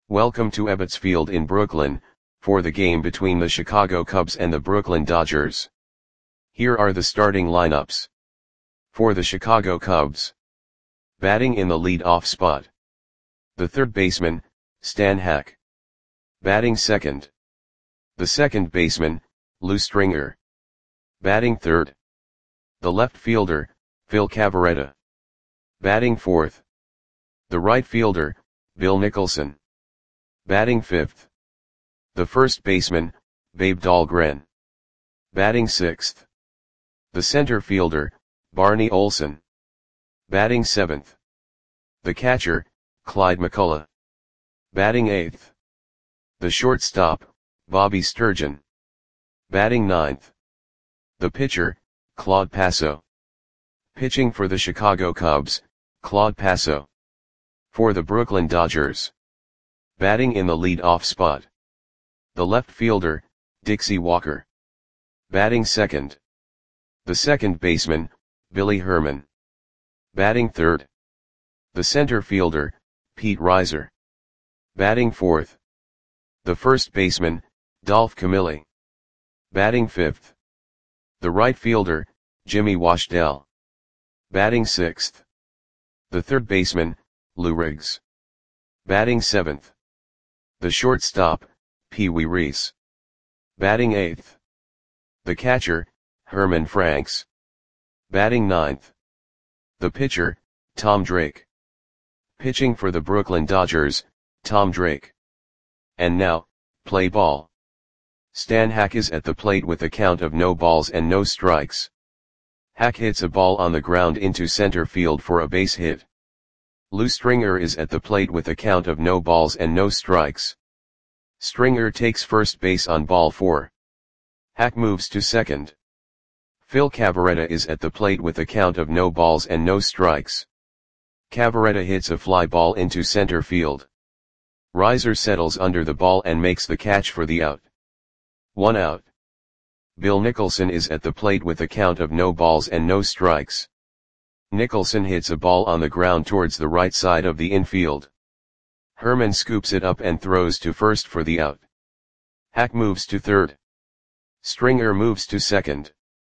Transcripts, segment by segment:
Welcome to Ebbets Field in Brooklyn, for the game between the Chicago Cubs and the Brooklyn Dodgers. Here are the starting lineups. For the Chicago Cubs. Batting in the lead-off spot. The third baseman, Stan Hack. Batting second. The second baseman, Lou Stringer. Batting third. The left fielder, Phil Cavarretta. Batting fourth. The right fielder, Bill Nicholson. Batting fifth. The first baseman, Babe Dahlgren. Batting sixth. The center fielder, Barney Olson. Batting seventh. The catcher, Clyde McCullough. Batting eighth. The shortstop, Bobby Sturgeon. Batting ninth. The pitcher, Claude Passo. Pitching for the Chicago Cubs, Claude Passo. For the Brooklyn Dodgers. Batting in the lead-off spot. The left fielder, Dixie Walker. Batting second. The second baseman, Billy Herman. Batting third. The center fielder, Pete Reiser. Batting fourth. The first baseman, Dolph Camilli. Batting fifth. The right fielder, Jimmy Washdell. Batting sixth. The third baseman, Lou Riggs. Batting seventh. The shortstop, Pee Wee Reese. Batting eighth. The catcher, Herman Franks. Batting ninth. The pitcher, Tom Drake. Pitching for the Brooklyn Dodgers, Tom Drake. And now, play ball. Stan Hack is at the plate with a count of no balls and no strikes. Hack hits a ball on the ground into center field for a base hit. Lou Stringer is at the plate with a count of no balls and no strikes. Stringer takes first base on ball 4. Hack moves to second. Phil Cavarretta is at the plate with a count of no balls and no strikes. Cavarretta hits a fly ball into center field. Reiser settles under the ball and makes the catch for the out. 1 out. Bill Nicholson is at the plate with a count of no balls and no strikes. Nicholson hits a ball on the ground towards the right side of the infield. Herman scoops it up and throws to first for the out. Hack moves to third. Stringer moves to second.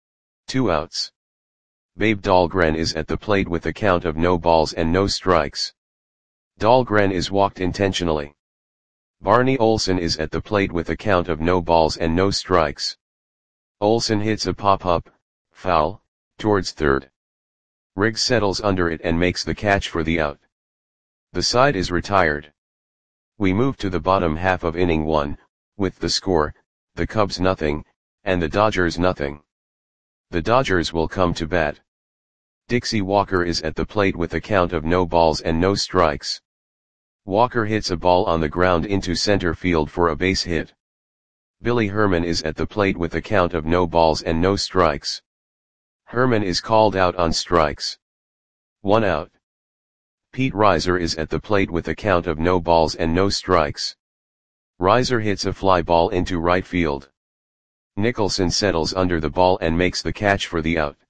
2 outs. Babe Dahlgren is at the plate with a count of no balls and no strikes. Dahlgren is walked intentionally. Barney Olson is at the plate with a count of no balls and no strikes. Olson hits a pop-up, foul, towards third. Riggs settles under it and makes the catch for the out. The side is retired. We move to the bottom half of inning 1, with the score, the Cubs nothing, and the Dodgers nothing. The Dodgers will come to bat. Dixie Walker is at the plate with a count of no balls and no strikes. Walker hits a ball on the ground into center field for a base hit. Billy Herman is at the plate with a count of no balls and no strikes. Herman is called out on strikes. 1 out. Pete Reiser is at the plate with a count of no balls and no strikes. Reiser hits a fly ball into right field. Nicholson settles under the ball and makes the catch for the out.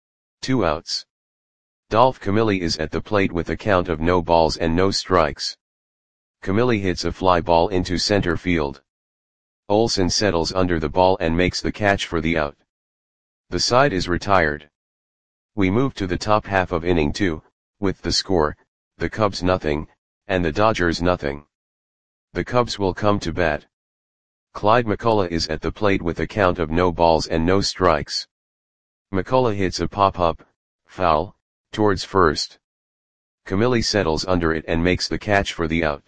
2 outs. Dolph Camilli is at the plate with a count of no balls and no strikes. Camilli hits a fly ball into center field. Olson settles under the ball and makes the catch for the out. The side is retired. We move to the top half of inning 2, with the score, the Cubs nothing, and the Dodgers nothing. The Cubs will come to bat. Clyde McCullough is at the plate with a count of no balls and no strikes. McCullough hits a pop-up, foul, towards first. Camilli settles under it and makes the catch for the out.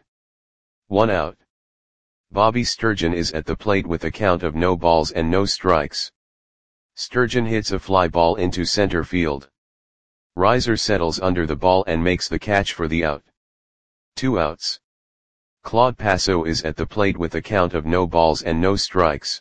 1 out. Bobby Sturgeon is at the plate with a count of no balls and no strikes. Sturgeon hits a fly ball into center field. Reiser settles under the ball and makes the catch for the out. 2 outs. Claude Passo is at the plate with a count of no balls and no strikes.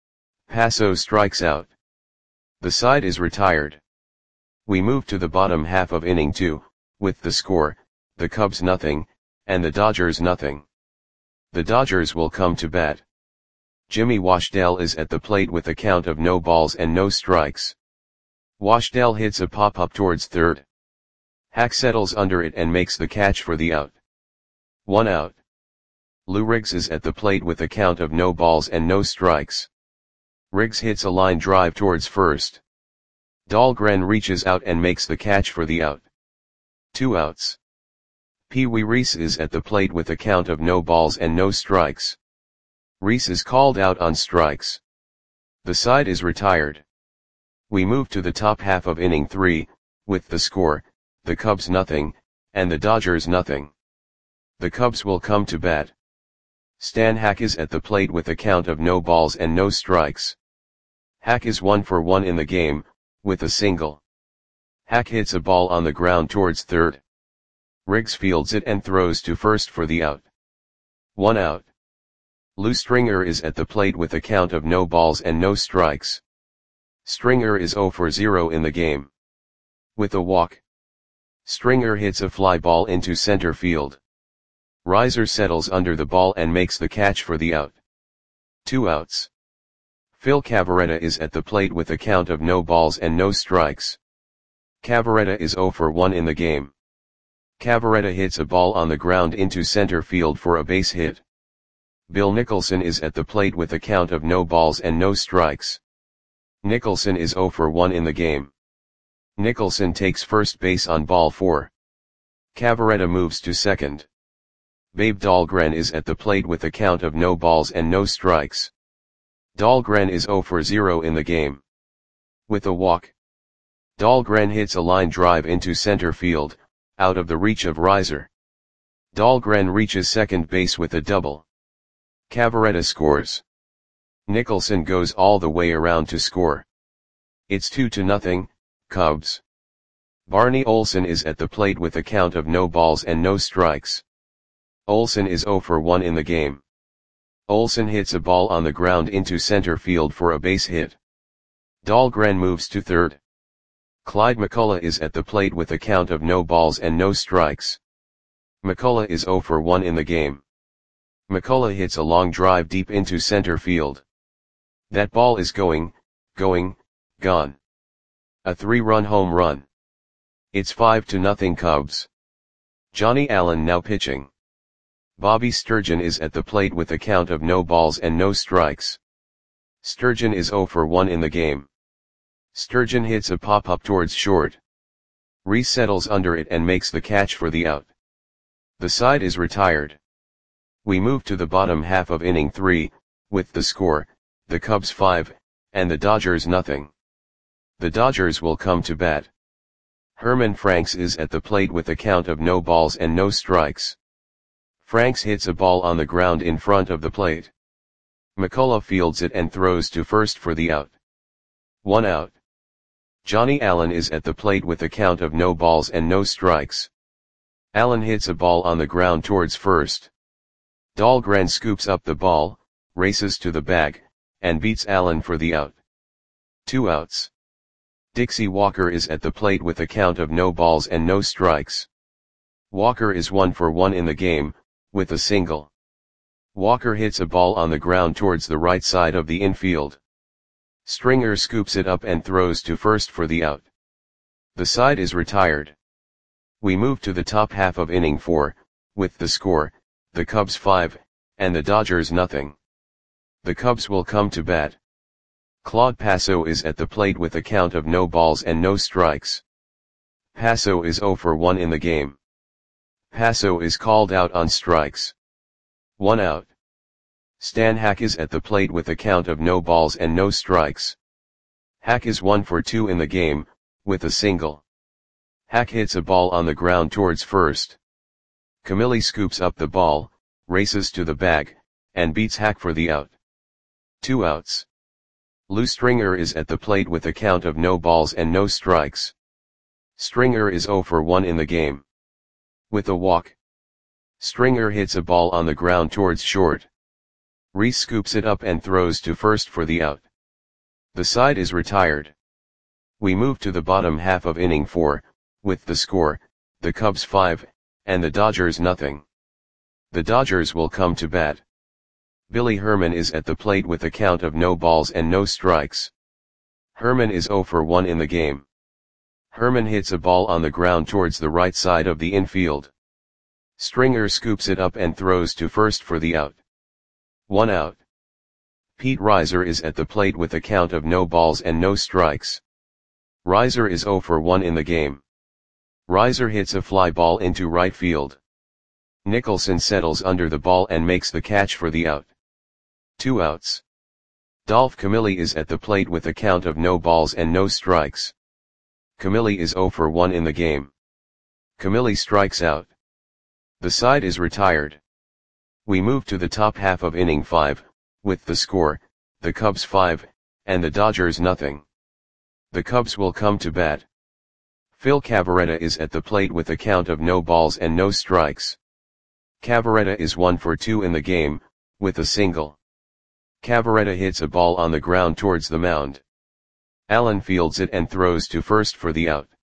Passo strikes out. The side is retired. We move to the bottom half of inning 2, with the score, the Cubs nothing, and the Dodgers nothing. The Dodgers will come to bat. Jimmy Washdell is at the plate with a count of no balls and no strikes. Washdell hits a pop-up towards third. Hack settles under it and makes the catch for the out. 1 out. Lou Riggs is at the plate with a count of no balls and no strikes. Riggs hits a line drive towards first. Dahlgren reaches out and makes the catch for the out. 2 outs. Pee Wee Reese is at the plate with a count of no balls and no strikes. Reese is called out on strikes. The side is retired. We move to the top half of inning 3, with the score, the Cubs nothing, and the Dodgers nothing. The Cubs will come to bat. Stan Hack is at the plate with a count of no balls and no strikes. Hack is 1 for 1 in the game, with a single. Hack hits a ball on the ground towards third. Riggs fields it and throws to first for the out. 1 out. Lou Stringer is at the plate with a count of no balls and no strikes. Stringer is 0 for 0 in the game. With a walk. Stringer hits a fly ball into center field. Reiser settles under the ball and makes the catch for the out. 2 outs. Phil Cavarretta is at the plate with a count of no balls and no strikes. Cavarretta is 0 for 1 in the game. Cavarretta hits a ball on the ground into center field for a base hit. Bill Nicholson is at the plate with a count of no balls and no strikes. Nicholson is 0 for 1 in the game. Nicholson takes first base on ball 4. Cavarretta moves to second. Babe Dahlgren is at the plate with a count of no balls and no strikes. Dahlgren is 0 for 0 in the game. With a walk. Dahlgren hits a line drive into center field, out of the reach of Reiser. Dahlgren reaches second base with a double. Cavarretta scores. Nicholson goes all the way around to score. It's 2-0, Cubs. Barney Olson is at the plate with a count of no balls and no strikes. Olson is 0 for 1 in the game. Olson hits a ball on the ground into center field for a base hit. Dahlgren moves to third. Clyde McCullough is at the plate with a count of no balls and no strikes. McCullough is 0 for 1 in the game. McCullough hits a long drive deep into center field. That ball is gone. A 3-run home run. It's 5-0 Cubs. Johnny Allen now pitching. Bobby Sturgeon is at the plate with a count of no balls and no strikes. Sturgeon is 0 for 1 in the game. Sturgeon hits a pop-up towards short. Reese settles under it and makes the catch for the out. The side is retired. We move to the bottom half of inning 3, with the score, the Cubs 5, and the Dodgers nothing. The Dodgers will come to bat. Herman Franks is at the plate with a count of no balls and no strikes. Franks hits a ball on the ground in front of the plate. McCullough fields it and throws to first for the out. 1 out. Johnny Allen is at the plate with a count of no balls and no strikes. Allen hits a ball on the ground towards first. Dahlgren scoops up the ball, races to the bag, and beats Allen for the out. 2 outs. Dixie Walker is at the plate with a count of no balls and no strikes. Walker is 1 for 1 in the game, with a single. Walker hits a ball on the ground towards the right side of the infield. Stringer scoops it up and throws to first for the out. The side is retired. We move to the top half of inning 4, with the score, the Cubs 5, and the Dodgers nothing. The Cubs will come to bat. Claude Passo is at the plate with a count of no balls and no strikes. Passo is 0 for 1 in the game. Passo is called out on strikes. 1 out. Stan Hack is at the plate with a count of no balls and no strikes. Hack is 1 for 2 in the game, with a single. Hack hits a ball on the ground towards first. Camilli scoops up the ball, races to the bag, and beats Hack for the out. 2 outs. Lou Stringer is at the plate with a count of no balls and no strikes. Stringer is 0 for 1 in the game. With a walk. Stringer hits a ball on the ground towards short. Reese scoops it up and throws to first for the out. The side is retired. We move to the bottom half of inning 4, with the score, the Cubs 5, and the Dodgers nothing. The Dodgers will come to bat. Billy Herman is at the plate with a count of no balls and no strikes. Herman is 0 for 1 in the game. Herman hits a ball on the ground towards the right side of the infield. Stringer scoops it up and throws to first for the out. 1 out. Pete Reiser is at the plate with a count of no balls and no strikes. Reiser is 0 for 1 in the game. Reiser hits a fly ball into right field. Nicholson settles under the ball and makes the catch for the out. 2 outs. Dolph Camilli is at the plate with a count of no balls and no strikes. Camilli is 0 for 1 in the game. Camilli strikes out. The side is retired. We move to the top half of inning 5, with the score, the Cubs 5, and the Dodgers nothing. The Cubs will come to bat. Phil Cavarretta is at the plate with a count of no balls and no strikes. Cavarretta is 1 for 2 in the game, with a single. Cavarretta hits a ball on the ground towards the mound. Allen fields it and throws to first for the out.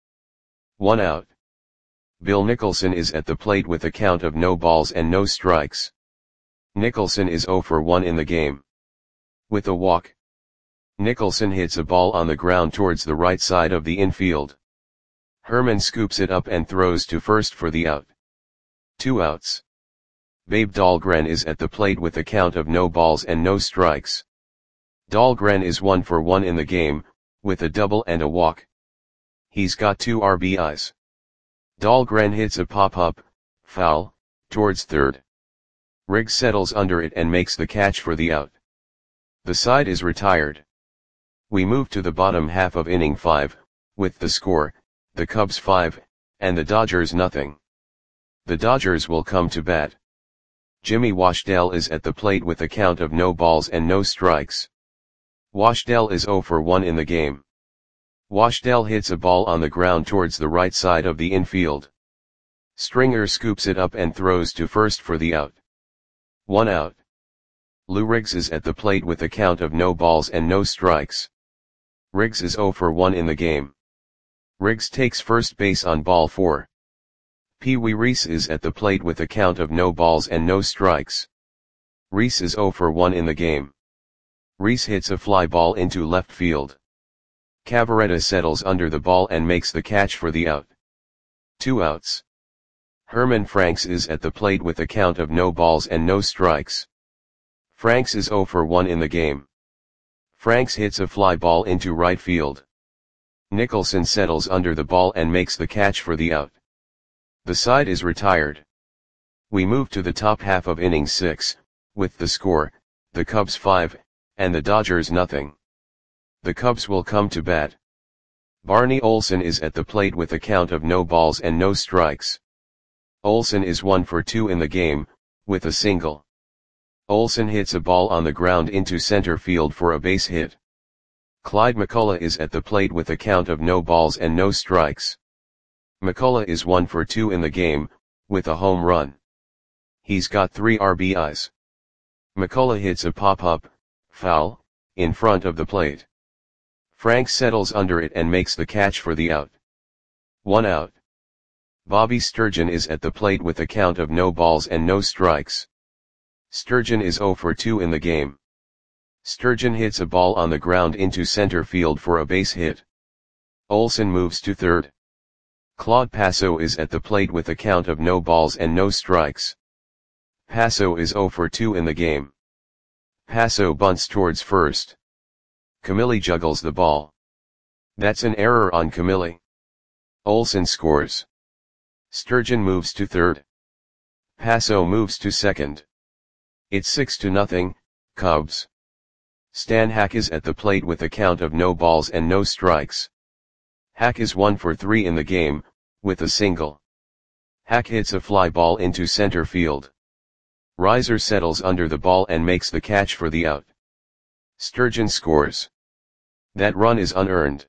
1 out. Bill Nicholson is at the plate with a count of no balls and no strikes. Nicholson is 0 for 1 in the game. With a walk. Nicholson hits a ball on the ground towards the right side of the infield. Herman scoops it up and throws to first for the out. 2 outs. Babe Dahlgren is at the plate with a count of no balls and no strikes. Dahlgren is 1 for 1 in the game, with a double and a walk. He's got 2 RBIs. Dahlgren hits a pop-up, foul, towards third. Riggs settles under it and makes the catch for the out. The side is retired. We move to the bottom half of inning 5, with the score, the Cubs 5, and the Dodgers nothing. The Dodgers will come to bat. Jimmy Washdell is at the plate with a count of no balls and no strikes. Washdell is 0 for 1 in the game. Washdell hits a ball on the ground towards the right side of the infield. Stringer scoops it up and throws to first for the out. 1 out. Lou Riggs is at the plate with a count of no balls and no strikes. Riggs is 0 for 1 in the game. Riggs takes first base on ball 4. Pee Wee Reese is at the plate with a count of no balls and no strikes. Reese is 0 for 1 in the game. Reese hits a fly ball into left field. Cavarretta settles under the ball and makes the catch for the out. 2 outs. Herman Franks is at the plate with a count of no balls and no strikes. Franks is 0 for 1 in the game. Franks hits a fly ball into right field. Nicholson settles under the ball and makes the catch for the out. The side is retired. We move to the top half of inning 6, with the score, the Cubs 5, and the Dodgers nothing. The Cubs will come to bat. Barney Olson is at the plate with a count of no balls and no strikes. Olson is 1 for 2 in the game, with a single. Olson hits a ball on the ground into center field for a base hit. Clyde McCullough is at the plate with a count of no balls and no strikes. McCullough is 1 for 2 in the game, with a home run. He's got 3 RBIs. McCullough hits a pop-up, foul, in front of the plate. Frank settles under it and makes the catch for the out. 1 out. Bobby Sturgeon is at the plate with a count of no balls and no strikes. Sturgeon is 0 for 2 in the game. Sturgeon hits a ball on the ground into center field for a base hit. Olson moves to third. Claude Passo is at the plate with a count of no balls and no strikes. Passo is 0 for 2 in the game. Passo bunts towards first. Camilli juggles the ball. That's an error on Camilli. Olson scores. Sturgeon moves to third. Passo moves to second. It's 6-0, Cubs. Stan Hack is at the plate with a count of no balls and no strikes. Hack is 1 for 3 in the game, with a single. Hack hits a fly ball into center field. Reiser settles under the ball and makes the catch for the out. Sturgeon scores. That run is unearned.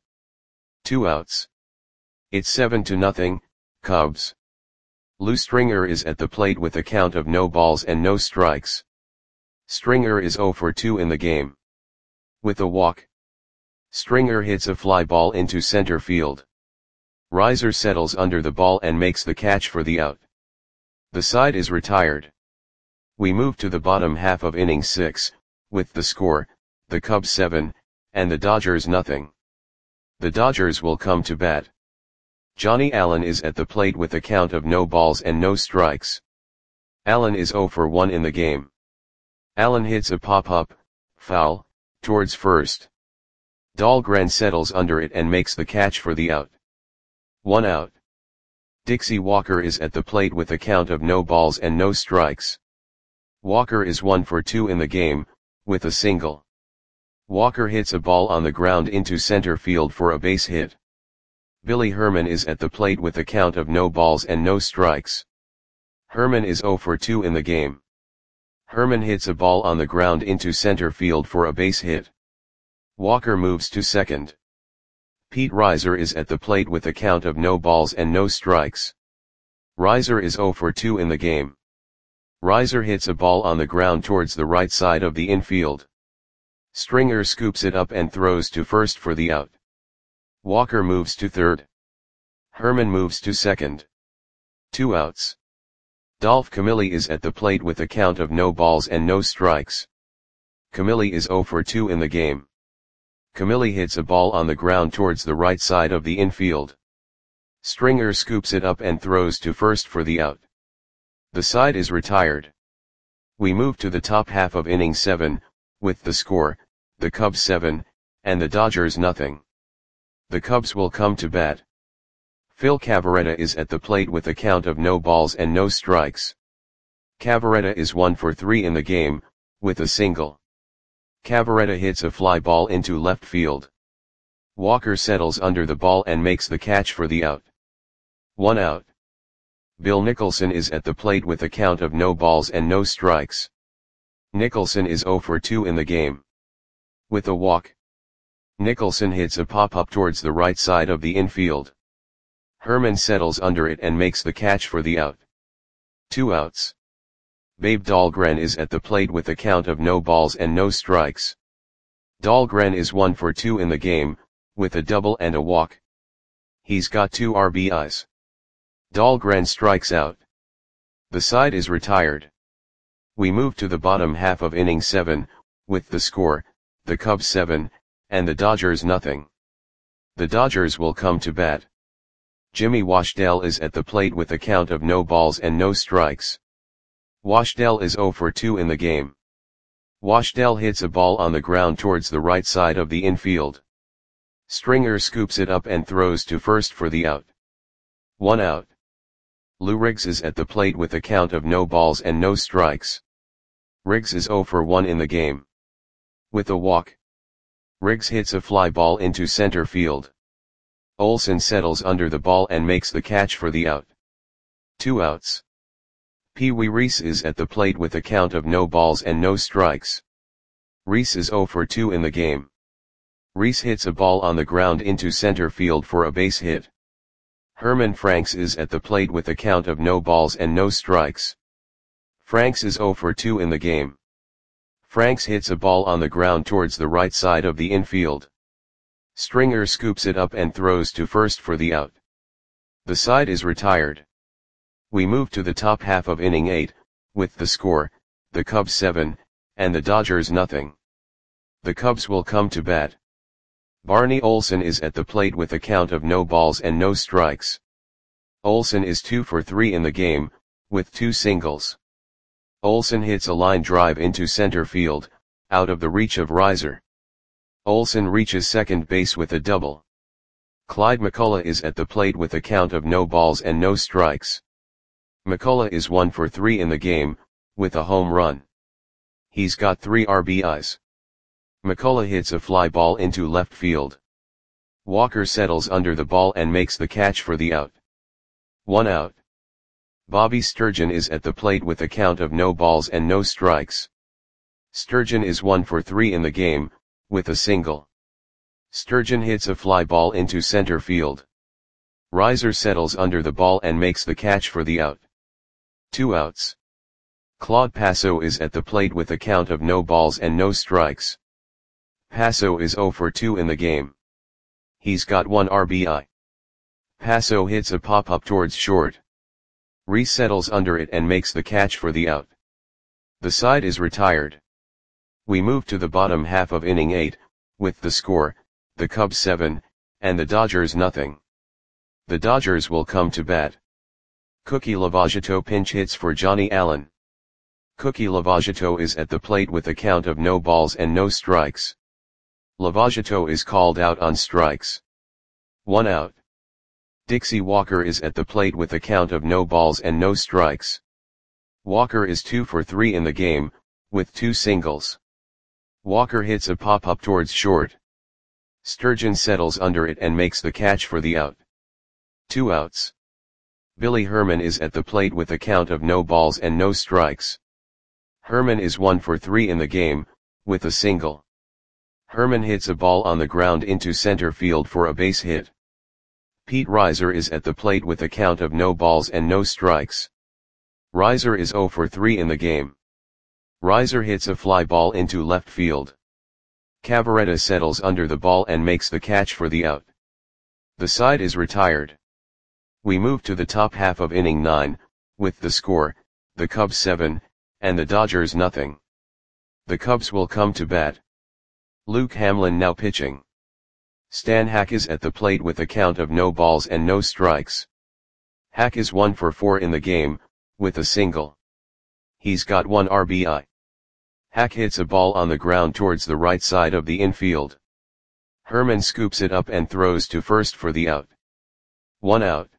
2 outs. It's 7-0, Cubs. Lou Stringer is at the plate with a count of no balls and no strikes. Stringer is 0 for 2 in the game. With a walk. Stringer hits a fly ball into center field. Reiser settles under the ball and makes the catch for the out. The side is retired. We move to the bottom half of inning 6, with the score, the Cubs 7, and the Dodgers nothing. The Dodgers will come to bat. Johnny Allen is at the plate with a count of no balls and no strikes. Allen is 0 for 1 in the game. Allen hits a pop-up, foul, towards first. Dahlgren settles under it and makes the catch for the out. 1 out. Dixie Walker is at the plate with a count of no balls and no strikes. Walker is 1 for 2 in the game, with a single. Walker hits a ball on the ground into center field for a base hit. Billy Herman is at the plate with a count of no balls and no strikes. Herman is 0 for 2 in the game. Herman hits a ball on the ground into center field for a base hit. Walker moves to second. Pete Reiser is at the plate with a count of no balls and no strikes. Reiser is 0 for 2 in the game. Reiser hits a ball on the ground towards the right side of the infield. Stringer scoops it up and throws to first for the out. Walker moves to third. Herman moves to second. 2 outs. Dolph Camilli is at the plate with a count of no balls and no strikes. Camilli is 0 for 2 in the game. Camilli hits a ball on the ground towards the right side of the infield. Stringer scoops it up and throws to first for the out. The side is retired. We move to the top half of inning 7, with the score, the Cubs 7, and the Dodgers nothing. The Cubs will come to bat. Phil Cavarretta is at the plate with a count of no balls and no strikes. Cavarretta is 1 for 3 in the game, with a single. Cavarretta hits a fly ball into left field. Walker settles under the ball and makes the catch for the out. 1 out. Bill Nicholson is at the plate with a count of no balls and no strikes. Nicholson is 0 for 2 in the game. With a walk. Nicholson hits a pop-up towards the right side of the infield. Herman settles under it and makes the catch for the out. 2 outs. Babe Dahlgren is at the plate with a count of no balls and no strikes. Dahlgren is 1 for 2 in the game, with a double and a walk. He's got 2 RBIs. Dahlgren strikes out. The side is retired. We move to the bottom half of inning 7, with the score, the Cubs 7, and the Dodgers nothing. The Dodgers will come to bat. Jimmy Washdell is at the plate with a count of no balls and no strikes. Washdell is 0 for 2 in the game. Washdell hits a ball on the ground towards the right side of the infield. Stringer scoops it up and throws to first for the out. 1 out. Lou Riggs is at the plate with a count of no balls and no strikes. Riggs is 0 for 1 in the game. With a walk. Riggs hits a fly ball into center field. Olsen settles under the ball and makes the catch for the out. 2 outs. Pee Wee Reese is at the plate with a count of no balls and no strikes. Reese is 0 for 2 in the game. Reese hits a ball on the ground into center field for a base hit. Herman Franks is at the plate with a count of no balls and no strikes. Franks is 0 for 2 in the game. Franks hits a ball on the ground towards the right side of the infield. Stringer scoops it up and throws to first for the out. The side is retired. We move to the top half of inning 8, with the score, the Cubs 7, and the Dodgers nothing. The Cubs will come to bat. Barney Olsen is at the plate with a count of no balls and no strikes. Olsen is 2 for 3 in the game, with 2 singles. Olsen hits a line drive into center field, out of the reach of Reiser. Olsen reaches second base with a double. Clyde McCullough is at the plate with a count of no balls and no strikes. McCullough is 1 for 3 in the game, with a home run. He's got 3 RBIs. McCullough hits a fly ball into left field. Walker settles under the ball and makes the catch for the out. 1 out. Bobby Sturgeon is at the plate with a count of no balls and no strikes. Sturgeon is 1 for 3 in the game, with a single. Sturgeon hits a fly ball into center field. Reiser settles under the ball and makes the catch for the out. 2 outs. Claude Passo is at the plate with a count of no balls and no strikes. Passo is 0 for 2 in the game. He's got 1 RBI. Passo hits a pop-up towards short. Reese settles under it and makes the catch for the out. The side is retired. We move to the bottom half of inning 8, with the score, the Cubs 7, and the Dodgers nothing. The Dodgers will come to bat. Cookie Lovato pinch hits for Johnny Allen. Cookie Lavagetto is at the plate with a count of no balls and no strikes. Lavagetto is called out on strikes. 1 out. Dixie Walker is at the plate with a count of no balls and no strikes. Walker is 2 for 3 in the game, with 2 singles. Walker hits a pop-up towards short. Sturgeon settles under it and makes the catch for the out. 2 outs. Billy Herman is at the plate with a count of no balls and no strikes. Herman is 1 for 3 in the game, with a single. Herman hits a ball on the ground into center field for a base hit. Pete Reiser is at the plate with a count of no balls and no strikes. Reiser is 0 for 3 in the game. Reiser hits a fly ball into left field. Cavaretta settles under the ball and makes the catch for the out. The side is retired. We move to the top half of inning 9, with the score, the Cubs 7, and the Dodgers nothing. The Cubs will come to bat. Luke Hamlin now pitching. Stan Hack is at the plate with a count of no balls and no strikes. Hack is 1 for 4 in the game, with a single. He's got 1 RBI. Hack hits a ball on the ground towards the right side of the infield. Herman scoops it up and throws to first for the out. 1 out.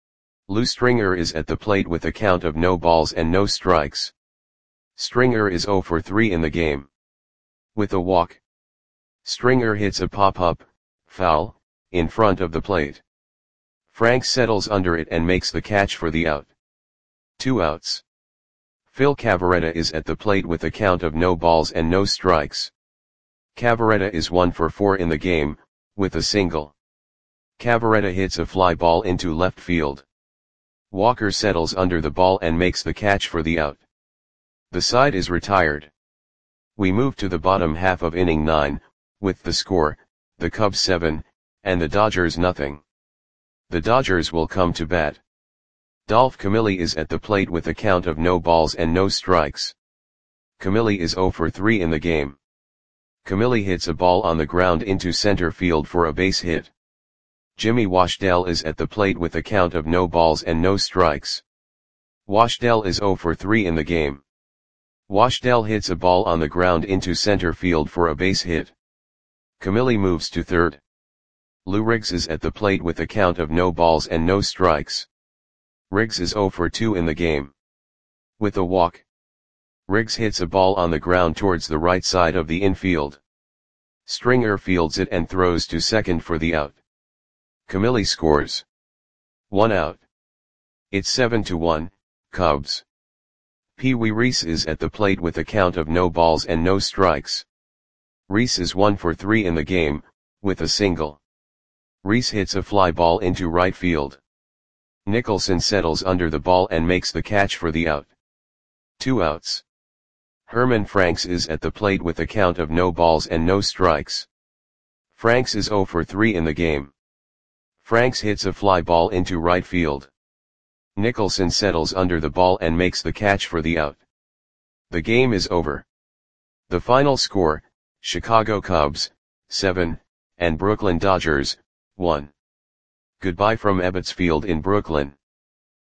Lou Stringer is at the plate with a count of no balls and no strikes. Stringer is 0 for 3 in the game. With a walk. Stringer hits a pop-up, foul, in front of the plate. Frank settles under it and makes the catch for the out. 2 outs. Phil Cavaretta is at the plate with a count of no balls and no strikes. Cavaretta is 1 for 4 in the game, with a single. Cavaretta hits a fly ball into left field. Walker settles under the ball and makes the catch for the out. The side is retired. We move to the bottom half of inning 9, with the score, the Cubs 7, and the Dodgers nothing. The Dodgers will come to bat. Dolph Camilli is at the plate with a count of no balls and no strikes. Camilli is 0 for 3 in the game. Camilli hits a ball on the ground into center field for a base hit. Jimmy Washdell is at the plate with a count of no balls and no strikes. Washdell is 0 for 3 in the game. Washdell hits a ball on the ground into center field for a base hit. Camilli moves to third. Lou Riggs is at the plate with a count of no balls and no strikes. Riggs is 0 for 2 in the game. With a walk. Riggs hits a ball on the ground towards the right side of the infield. Stringer fields it and throws to second for the out. Camilli scores. 1 out. It's 7-1, Cubs. Pee Wee Reese is at the plate with a count of no balls and no strikes. Reese is 1 for 3 in the game, with a single. Reese hits a fly ball into right field. Nicholson settles under the ball and makes the catch for the out. 2 outs. Herman Franks is at the plate with a count of no balls and no strikes. Franks is 0 for 3 in the game. Franks hits a fly ball into right field. Nicholson settles under the ball and makes the catch for the out. The game is over. The final score, Chicago Cubs, 7, and Brooklyn Dodgers, 1. Goodbye from Ebbets Field in Brooklyn.